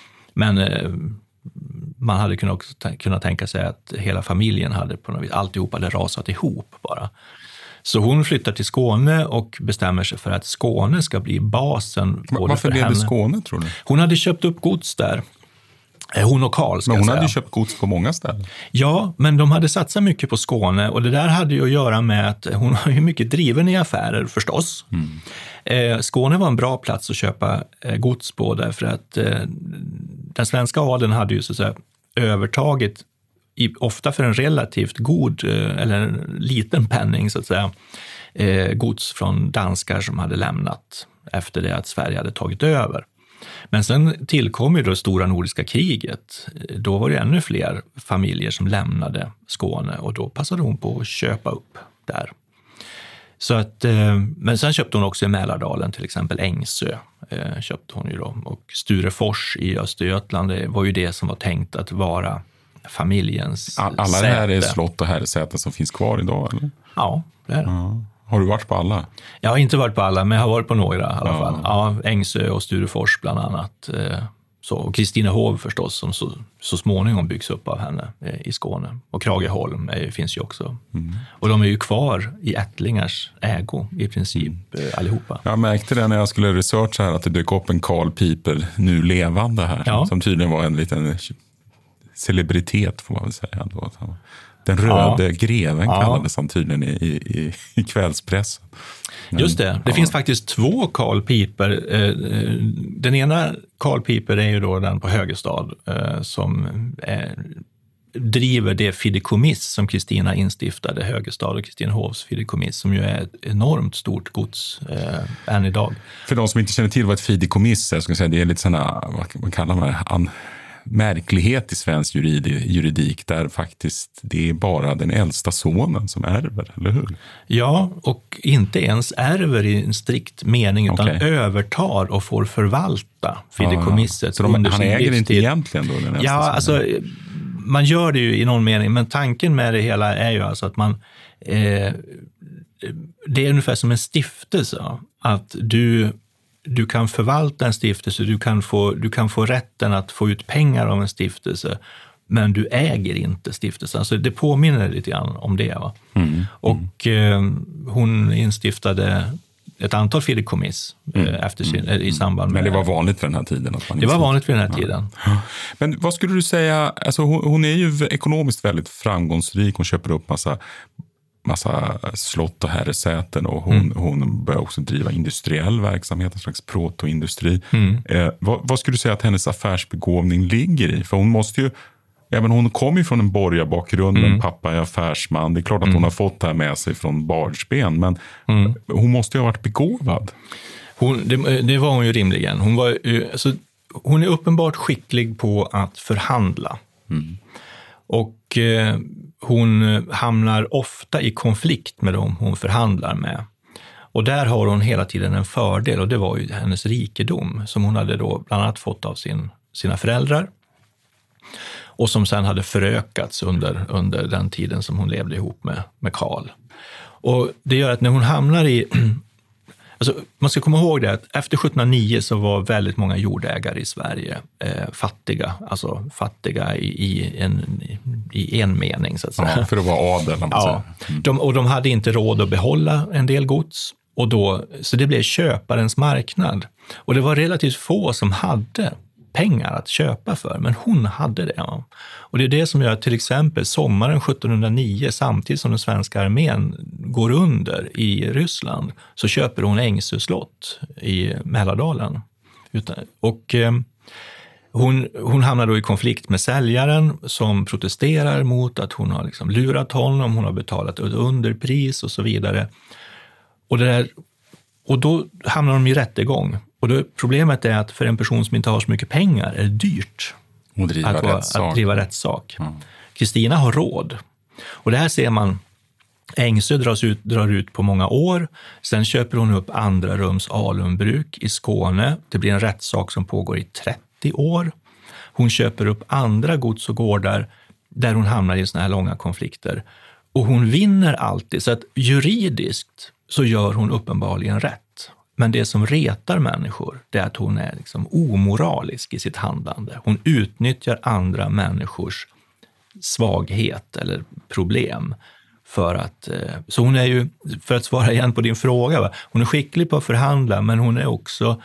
man hade kunnat tänka sig att hela familjen hade på något vis, alltihop hade rasat ihop bara. Så hon flyttar till Skåne och bestämmer sig för att Skåne ska bli basen. Varför blev det Skåne, tror du? Hon hade köpt upp gods där. Hon och Karl, ska jag säga. Men hon hade köpt gods på många ställen. Ja, men de hade satsat mycket på Skåne, och det där hade ju att göra med att hon har ju mycket driven i affärer förstås. Skåne var en bra plats att köpa gods på, därför att den svenska adeln hade ju så att säga övertagit ofta för en relativt god eller en liten penning så att säga gods från danskar som hade lämnat efter det att Sverige hade tagit över. Men sen tillkom ju då stora nordiska kriget. Då var det ännu fler familjer som lämnade Skåne, och då passade hon på att köpa upp där. Så att, men sen köpte hon också i Mälardalen, till exempel Ängsö köpte hon ju då. Och Sturefors i Östergötland, det var ju det som var tänkt att vara familjens alla säte. det här är slott och herresäten som finns kvar idag, eller? Ja, det är det. Ja. Har du varit på alla? Jag har inte varit på alla, men jag har varit på några i alla fall. Ja, Ängsö och Sturefors bland annat. Så, och Kristinehov förstås, som så småningom byggs upp av henne i Skåne. Och Krageholm finns ju också. Och de är ju kvar i ättlingars ägo i princip allihopa. Jag märkte det när jag skulle researcha här att det dök upp en Carl Piper nu levande här. Som tydligen var en liten celebritet, får man väl säga. Den röde greven kallades han tydligen i kvällspressen. Just det. Det finns faktiskt 2 Carl Piper. Den ena Carl Piper är ju då den på Högestad som driver det fideikommiss som Kristina instiftade, Högestad och Kristinehovs fideikommiss, som ju är ett enormt stort gods än idag. För de som inte känner till vad ett fideikommiss är, ska jag säga, det är lite sådana, vad kallar man det, märklighet i svensk juridik där faktiskt det är bara den äldsta sonen som ärver, eller hur? Ja, och inte ens ärver i en strikt mening utan övertar och får förvalta fideikommisset. Så han äger inte egentligen då den äldsta sonen? Alltså man gör det ju i någon mening, men tanken med det hela är ju alltså att man det är ungefär som en stiftelse, att du kan förvalta en stiftelse, du kan få rätten att få ut pengar av en stiftelse, men du äger inte stiftelsen. Alltså det påminner lite grann om det. Va? Och hon instiftade ett antal fideikommiss i samband med... Men det var vanligt för den här tiden? Att man det var vanligt för den här tiden. Men vad skulle du säga, alltså hon är ju ekonomiskt väldigt framgångsrik, hon köper upp massa slott och herresäten och hon börjar också driva industriell verksamhet, en slags protoindustri. Vad skulle du säga att hennes affärsbegåvning ligger i? För hon måste ju, även hon kommer ju från en borgarbakgrund, men pappa är affärsman. Det är klart att hon har fått det här med sig från barnsben, men hon måste ju ha varit begåvad. Det var hon ju rimligen. Hon är uppenbart skicklig på att förhandla. Och hon hamnar ofta i konflikt med dem hon förhandlar med. Och där har hon hela tiden en fördel, och det var ju hennes rikedom som hon hade då bland annat fått av sina föräldrar. Och som sen hade förökats under den tiden som hon levde ihop med Karl. Och det gör att när hon hamnar i... Alltså, man ska komma ihåg det att efter 1709 så var väldigt många jordägare i Sverige fattiga. Alltså fattiga i en mening, så att säga. Ja, för att vara adel. Ja. De hade inte råd att behålla en del gods. Så det blev köparens marknad. Och det var relativt få som hade pengar att köpa för, men hon hade det. Ja. Och det är det som gör att till exempel sommaren 1709, samtidigt som den svenska armén går under i Ryssland, så köper hon Ängsö slott i Mälardalen. Och hon hamnar då i konflikt med säljaren som protesterar mot att hon har liksom lurat honom, hon har betalat ett underpris och så vidare. Och då hamnar de i rättegång. Och problemet är att för en person som inte har så mycket pengar är det dyrt att driva rättssak. Kristina har råd. Och det här ser man, Ängsö drar ut på många år. Sen köper hon upp andra rums alumbruk i Skåne. Det blir en rättssak som pågår i 30 år. Hon köper upp andra gods och gårdar där hon hamnar i såna här långa konflikter. Och hon vinner alltid. Så att juridiskt så gör hon uppenbarligen rätt. Men det som retar människor, det är att hon är liksom omoralisk i sitt handlande. Hon utnyttjar andra människors svaghet eller problem så hon är ju, för att svara igen på din fråga, hon är skicklig på att förhandla, men hon är också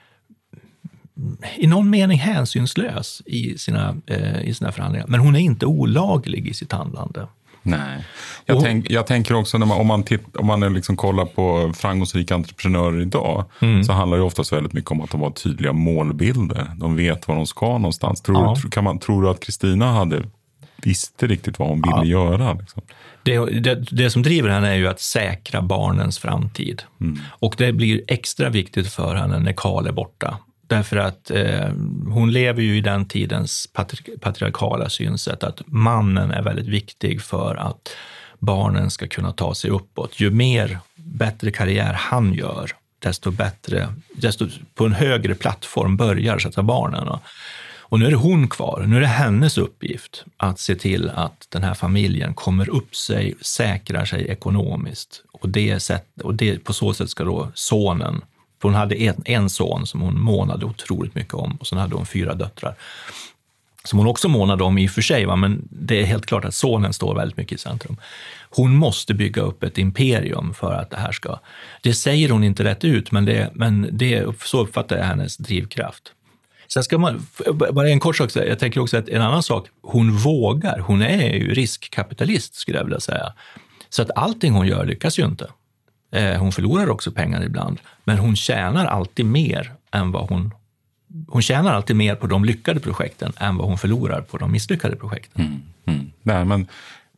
i någon mening hänsynslös i sina förhandlingar. Men hon är inte olaglig i sitt handlande. Nej. Jag tänker också om man liksom kollar på framgångsrika entreprenörer idag, så handlar det oftast väldigt mycket om att de har tydliga målbilder. De vet var de ska någonstans. Tror du att Kristina visste riktigt vad hon ville göra? Liksom? Det som driver henne är ju att säkra barnens framtid. Och det blir extra viktigt för henne när Karl är borta. Därför att hon lever ju i den tidens patriarkala synsätt att mannen är väldigt viktig för att barnen ska kunna ta sig uppåt. Ju bättre karriär han gör, desto på en högre plattform börjar så att säga barnen. Och nu är det hon kvar. Nu är det hennes uppgift att se till att den här familjen kommer upp sig, säkrar sig ekonomiskt. Och på så sätt ska då sonen, för hon hade en son som hon månade otroligt mycket om, och sen hade hon 4 döttrar som hon också månade om i och för sig, men det är helt klart att sonen står väldigt mycket i centrum. Hon måste bygga upp ett imperium för att det här ska... Det säger hon inte rätt ut, men så uppfattar jag hennes drivkraft. Sen ska man, bara en kort sak säga, jag tänker också att en annan sak, hon är ju riskkapitalist skulle jag vilja säga. Så att allting hon gör lyckas ju inte. Hon förlorar också pengar ibland, men hon tjänar alltid mer än vad hon tjänar alltid mer på de lyckade projekten än vad hon förlorar på de misslyckade projekten. Nej, men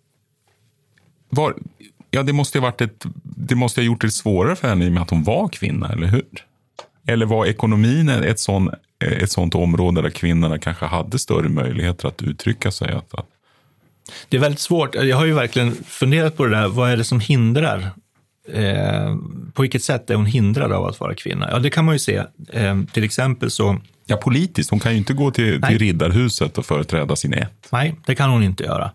det måste ha gjort det svårare för henne i och med att hon var kvinna, eller hur? Eller var ekonomin ett sånt område där kvinnorna kanske hade större möjligheter att uttrycka sig? Det är väldigt svårt. Jag har ju verkligen funderat på det där. Vad är det som hindrar? På vilket sätt är hon hindrad av att vara kvinna? Ja, det kan man ju se. Till exempel så... Ja, politiskt. Hon kan ju inte gå till riddarhuset och företräda sin ett. Nej, det kan hon inte göra.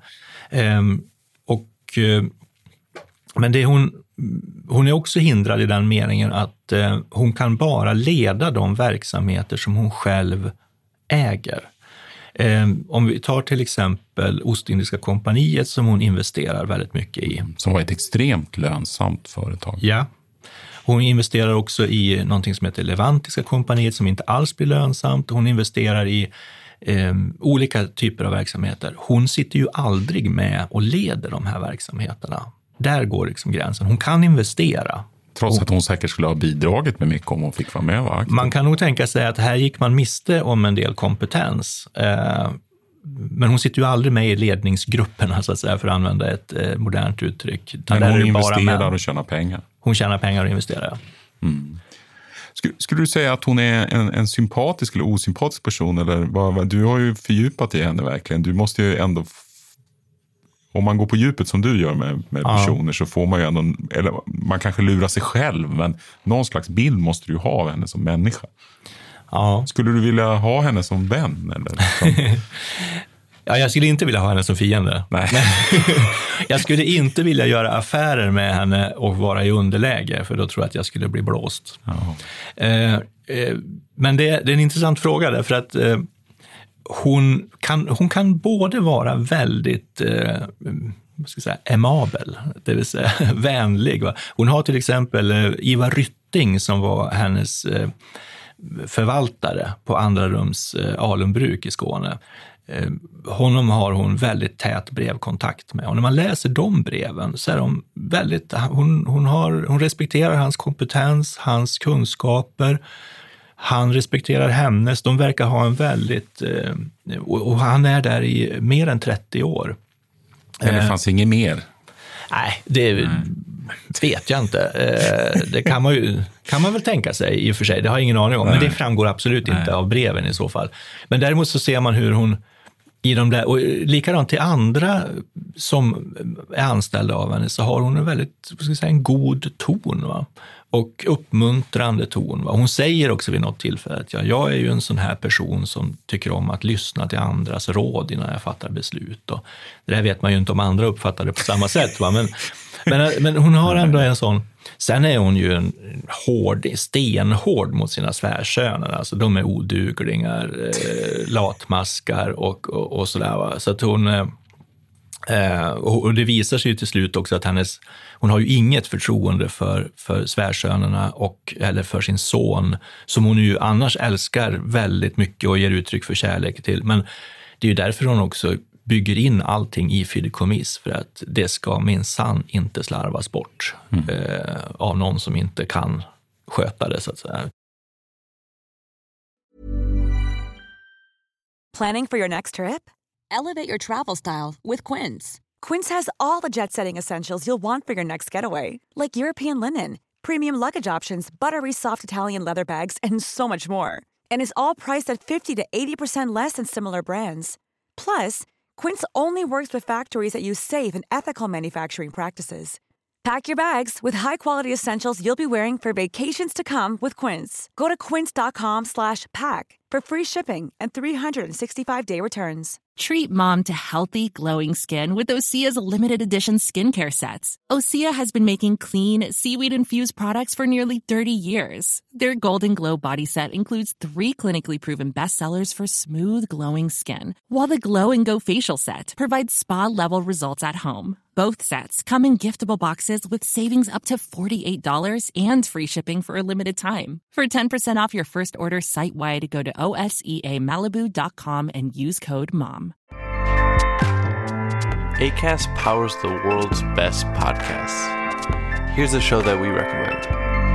Men det hon är också hindrad i den meningen att hon kan bara leda de verksamheter som hon själv äger. Om vi tar till exempel Ostindiska kompaniet som hon investerar väldigt mycket i. Som var ett extremt lönsamt företag. Ja. Hon investerar också i någonting som heter Levantiska kompaniet som inte alls blir lönsamt. Hon investerar i olika typer av verksamheter. Hon sitter ju aldrig med och leder de här verksamheterna. Där går liksom gränsen. Hon kan investera. Trots att hon säkert skulle ha bidragit med mycket om hon fick vara med, va? Man kan nog tänka sig att här gick man miste om en del kompetens. Men hon sitter ju aldrig med i ledningsgrupperna så att säga, för att använda ett modernt uttryck. Men hon investerar och tjänar pengar. Hon tjänar pengar och investerar, ja. Skulle du säga att hon är en sympatisk eller osympatisk person? Eller du har ju fördjupat i henne verkligen. Du måste ju ändå... Om man går på djupet som du gör med personer så får man ju ändå... Eller man kanske lurar sig själv, men någon slags bild måste du ju ha av henne som människa. Ja. Skulle du vilja ha henne som vän? Eller som... Ja, jag skulle inte vilja ha henne som fiende. Nej. Jag skulle inte vilja göra affärer med henne och vara i underläge, för då tror jag att jag skulle bli blåst. Men det är en intressant fråga därför att hon kan både vara väldigt amabel, det vill säga vänlig. Va? Hon har till exempel Ivar Rytting som var hennes förvaltare på Andra Rums alunbruk i Skåne. Honom har hon väldigt tät brevkontakt med. Och när man läser de breven så är de väldigt... Hon respekterar hans kompetens, hans kunskaper. Han respekterar hennes. De verkar ha en väldigt... Och han är där i mer än 30 år. Men det fanns inget mer? Nej, det vet jag inte. Det kan man väl tänka sig i och för sig. Det har jag ingen aning om. Men det framgår absolut inte av breven i så fall. Men däremot så ser man hur hon i de där, och likadant till andra som är anställda av henne, så har hon en väldigt, en god ton, va? Och uppmuntrande ton. Va? Hon säger också vid något tillfälle att jag är ju en sån här person som tycker om att lyssna till andras råd innan jag fattar beslut. Och det där vet man ju inte om andra uppfattar det på samma sätt. Va? Men hon har ändå en sån... Sen är hon ju en stenhård mot sina svärsöner. Alltså de är oduglingar, latmaskar och sådär. Va? Så att hon... Och det visar sig ju till slut också att hon har ju inget förtroende för svärsönerna eller för sin son, som hon ju annars älskar väldigt mycket och ger uttryck för kärlek till. Men det är ju därför hon också bygger in allting i fideikommiss, för att det ska minsann inte slarvas bort av någon som inte kan sköta det, så att säga. Planning for your next trip? Elevate your travel style with Quince. Quince has all the jet-setting essentials you'll want for your next getaway, like European linen, premium luggage options, buttery soft Italian leather bags, and so much more. And is all priced at 50 to 80% less than similar brands. Plus, Quince only works with factories that use safe and ethical manufacturing practices. Pack your bags with high-quality essentials you'll be wearing for vacations to come with Quince. Go to quince.com/pack for free shipping and 365-day returns. Treat mom to healthy, glowing skin with Osea's limited edition skincare sets. Osea has been making clean, seaweed-infused products for nearly 30 years. Their Golden Glow body set includes 3 clinically proven bestsellers for smooth, glowing skin, while the Glow and Go facial set provides spa-level results at home. Both sets come in giftable boxes with savings up to $48 and free shipping for a limited time. For 10% off your first order site-wide, go to OSEAMalibu.com and use code MOM. Acast powers the world's best podcasts. Here's a show that we recommend.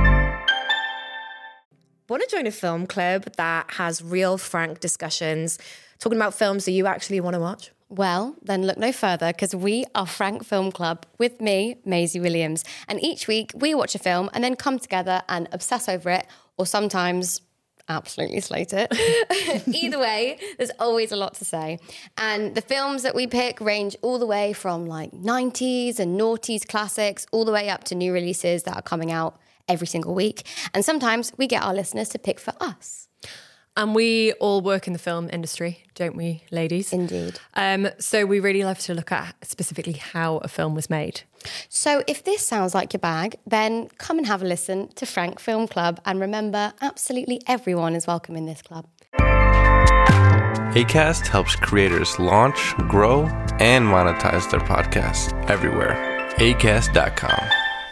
Want to join a film club that has real, frank discussions, talking about films that you actually want to watch? Well, then look no further, because we are Frank Film Club with me, Maisie Williams. And each week we watch a film and then come together and obsess over it, or sometimes absolutely slate it. Either way, there's always a lot to say. And the films that we pick range all the way from like 90s and noughties classics, all the way up to new releases that are coming out every single week. And sometimes we get our listeners to pick for us. And we all work in the film industry, don't we, ladies? Indeed. So we really love to look at specifically how a film was made. So if this sounds like your bag, then come and have a listen to Frank Film Club. And remember, absolutely everyone is welcome in this club. Acast helps creators launch, grow, and monetize their podcasts everywhere. Acast.com.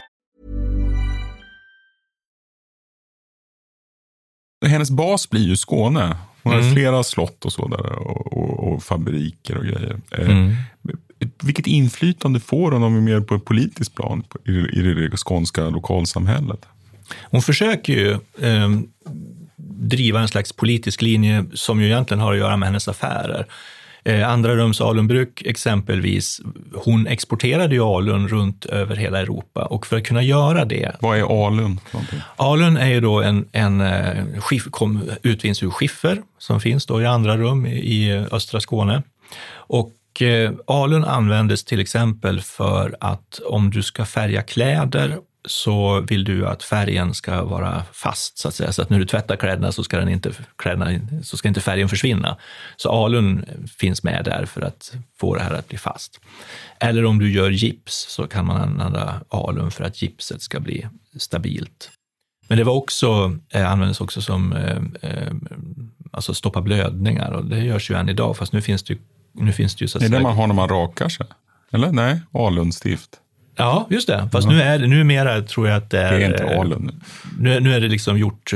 Hennes bas blir ju Skåne. Hon har flera slott och så där och fabriker och grejer. Vilket inflytande får hon mer på ett politiskt plan i det skånska lokalsamhället? Hon försöker ju driva en slags politisk linje som ju egentligen har att göra med hennes affärer. Andra rums alunbruk exempelvis, hon exporterade ju alun runt över hela Europa, och för att kunna göra det... Vad är alun? Alun är ju då en utvinns ur skiffer som finns då i andra rum i östra Skåne. Och alun användes till exempel för att om du ska färga kläder så vill du att färgen ska vara fast så att säga. Så att när du tvättar kläderna så ska inte färgen försvinna. Så alun finns med där för att få det här att bli fast. Eller om du gör gips så kan man använda alun för att gipset ska bli stabilt. Men det var också, användes också som alltså stoppa blödningar, och det görs ju än idag, fast nu finns det ju så att säga... Är det man har när man rakar sig? Eller? Nej, alunstift. Ja, just det. Fast numera tror jag att det är inte alun. Nu är det liksom gjort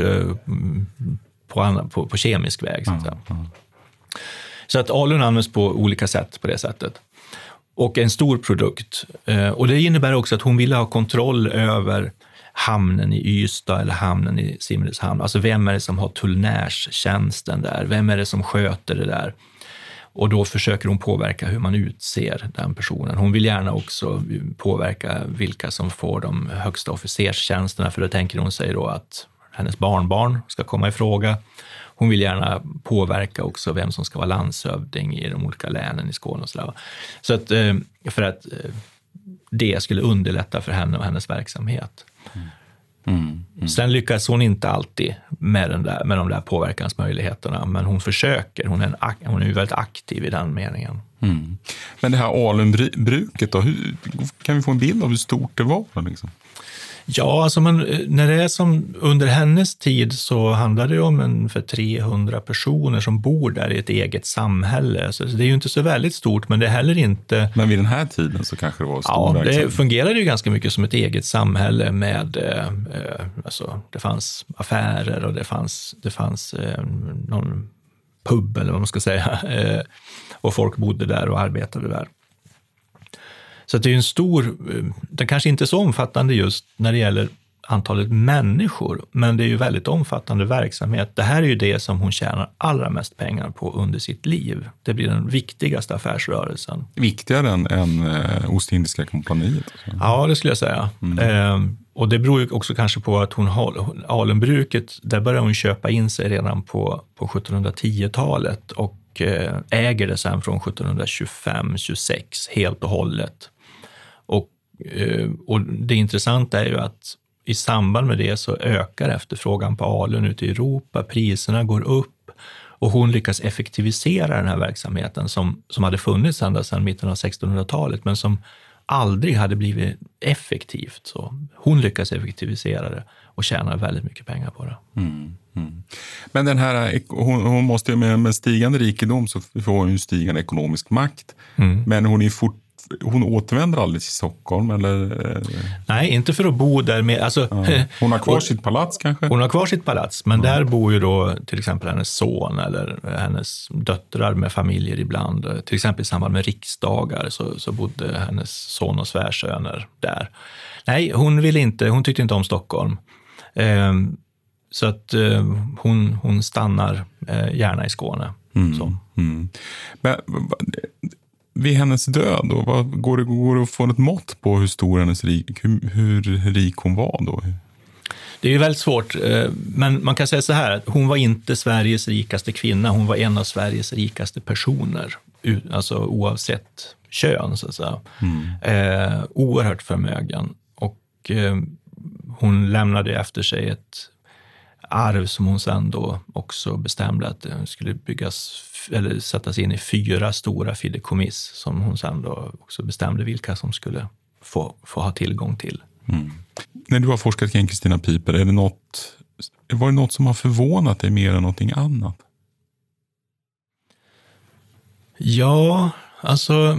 på kemisk väg. Så att säga. Så att alun används på olika sätt på det sättet. Och en stor produkt. Och det innebär också att hon ville ha kontroll över hamnen i Ystad eller hamnen i Simrishamn. Alltså vem är det som har tullnärstjänsten där? Vem är det som sköter det där? Och då försöker hon påverka hur man utser den personen. Hon vill gärna också påverka vilka som får de högsta officerstjänsterna, för då tänker hon sig då att hennes barnbarn ska komma i fråga. Hon vill gärna påverka också vem som ska vara landshövding i de olika länen i Skåne och sådär. Så att för att det skulle underlätta för henne och hennes verksamhet. Sen lyckas hon inte alltid med de där påverkansmöjligheterna, men hon försöker. Hon är ju väldigt aktiv i den meningen. Men det här alunbruket då, kan vi få en bild av hur stort det var liksom? Ja, alltså när det är som under hennes tid så handlar det om ungefär 300 personer som bor där i ett eget samhälle. Så det är ju inte så väldigt stort, men det är heller inte... Men vid den här tiden så kanske det var stor verksamhet. Ja, det fungerade ju ganska mycket som ett eget samhälle med... alltså, det fanns affärer och det fanns någon pub eller vad man ska säga. Och folk bodde där och arbetade där. Så det är en stor, det kanske inte är så omfattande just när det gäller antalet människor, men det är ju väldigt omfattande verksamhet. Det här är ju det som hon tjänar allra mest pengar på under sitt liv. Det blir den viktigaste affärsrörelsen. Viktigare än Ostindiska kompaniet? Ja, det skulle jag säga. Och det beror ju också kanske på att alunbruket, där började hon köpa in sig redan på 1710-talet och äger det sen från 1725-26 helt och hållet. Och Och det intressanta är ju att i samband med det så ökar efterfrågan på alen ute i Europa, priserna går upp och hon lyckas effektivisera den här verksamheten som hade funnits ända sedan mitten av 1600-talet men som aldrig hade blivit effektivt. Så hon lyckas effektivisera det och tjänar väldigt mycket pengar på det. Men den här, hon måste ju med stigande rikedom så får hon ju stigande ekonomisk makt. Men hon återvänder aldrig till Stockholm eller? Nej, inte för att bo där med. Alltså, hon har kvar sitt palats kanske? Hon har kvar sitt palats, men där bor ju då till exempel hennes son eller hennes döttrar med familjer ibland. Till exempel i samband med riksdagar så bodde hennes son och svärsöner där. Nej, hon tyckte inte om Stockholm. Så att hon stannar gärna i Skåne. Men vid hennes död då, går det att få ett mått på hur stor hur rik hon var då? Det är ju väldigt svårt, men man kan säga så här att hon var inte Sveriges rikaste kvinna, hon var en av Sveriges rikaste personer, alltså oavsett kön så att säga. Oerhört förmögen och hon lämnade efter sig ett arv som hon sen då också bestämde att det skulle byggas eller sättas in i 4 stora fideikommiss som hon sen då också bestämde vilka som skulle få ha tillgång till. När du har forskat kring Christina Piper, var det något som har förvånat dig mer än någonting annat? Ja, alltså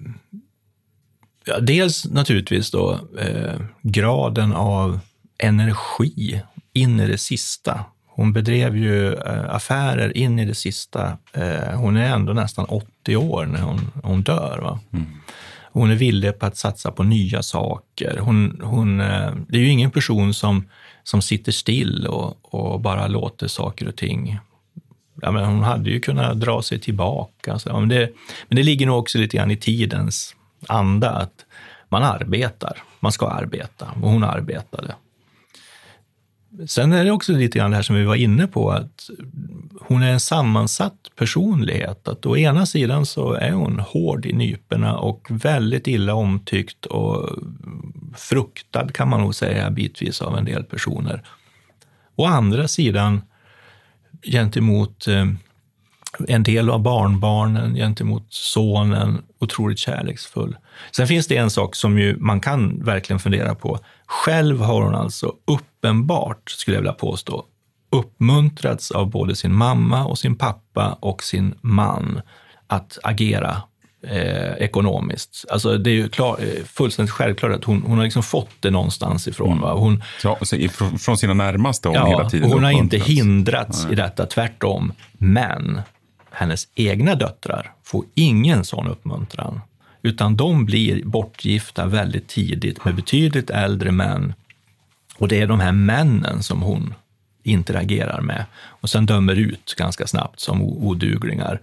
dels naturligtvis då graden av energi in i det sista. Hon bedrev ju affärer in i det sista. Hon är ändå nästan 80 år när hon dör. Va? Hon är villig på att satsa på nya saker. Det är ju ingen person som sitter still och bara låter saker och ting. Ja, men hon hade ju kunnat dra sig tillbaka. Men det ligger nog också lite grann i tidens anda att man arbetar. Man ska arbeta och hon arbetade. Sen är det också lite grann det här som vi var inne på att hon är en sammansatt personlighet. Att å ena sidan så är hon hård i nyperna och väldigt illa omtyckt och fruktad kan man nog säga bitvis av en del personer. Å andra sidan gentemot en del av barnbarnen, gentemot sonen, otroligt kärleksfull. Sen finns det en sak som ju man kan verkligen fundera på. Själv har hon alltså uppenbart, skulle jag vilja påstå, uppmuntrats av både sin mamma och sin pappa och sin man att agera ekonomiskt. Alltså det är ju fullständigt självklart att hon har liksom fått det någonstans ifrån. Va? Från sina närmaste hela tiden. Och hon har inte hindrats i detta, tvärtom. Men hennes egna döttrar får ingen sån uppmuntran. Utan de blir bortgifta väldigt tidigt med betydligt äldre män. Och det är de här männen som hon interagerar med. Och sen dömer ut ganska snabbt som oduglingar.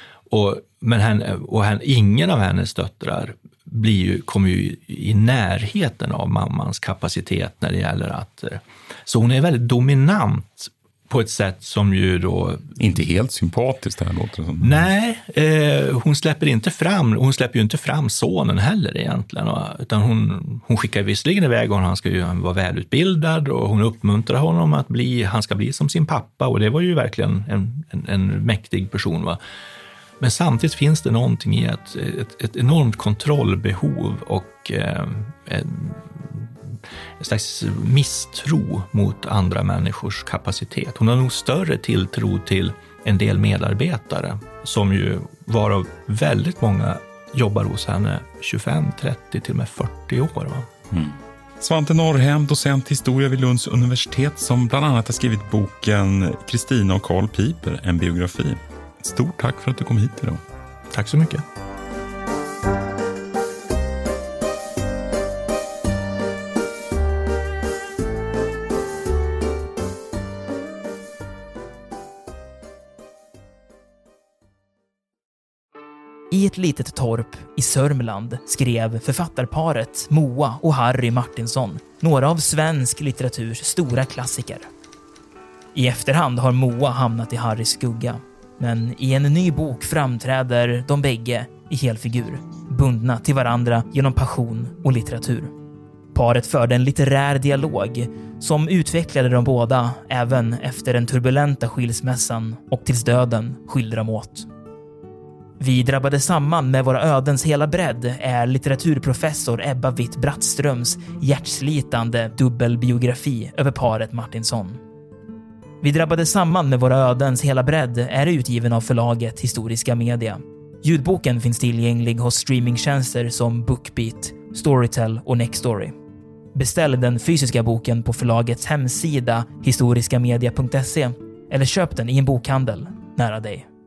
Ingen av hennes döttrar kommer ju i närheten av mammans kapacitet när det gäller att... Så hon är väldigt dominant på ett sätt som ju då... Inte helt sympatiskt här låter det som. Nej, hon släpper ju inte fram sonen heller egentligen. Utan hon skickar visserligen iväg och han ska ju vara välutbildad och hon uppmuntrar honom att han ska bli som sin pappa. Och det var ju verkligen en mäktig person, va. Men samtidigt finns det någonting i ett enormt kontrollbehov och en slags misstro mot andra människors kapacitet. Hon har nog större tilltro till en del medarbetare som ju varav väldigt många jobbar hos henne 25, 30 till och med 40 år. Va? Svante Norrhem, docent historia vid Lunds universitet som bland annat har skrivit boken Christina och Carl Piper, en biografi. Stort tack för att du kom hit idag. Tack så mycket. I ett litet torp i Sörmland skrev författarparet Moa och Harry Martinsson några av svensk litteraturs stora klassiker. I efterhand har Moa hamnat i Harrys skugga, men i en ny bok framträder de bägge i helfigur, bundna till varandra genom passion och litteratur. Paret förde en litterär dialog som utvecklade de båda även efter den turbulenta skilsmässan och tills döden skilde dem åt. Vi drabbade samman med våra ödens hela bredd är litteraturprofessor Ebba Witt-Brattströms hjärtslitande dubbelbiografi över paret Martinsson. Vi drabbade samman med våra ödens hela bredd är utgiven av förlaget Historiska Media. Ljudboken finns tillgänglig hos streamingtjänster som Bookbeat, Storytel och Nextory. Beställ den fysiska boken på förlagets hemsida historiskamedia.se eller köp den i en bokhandel nära dig.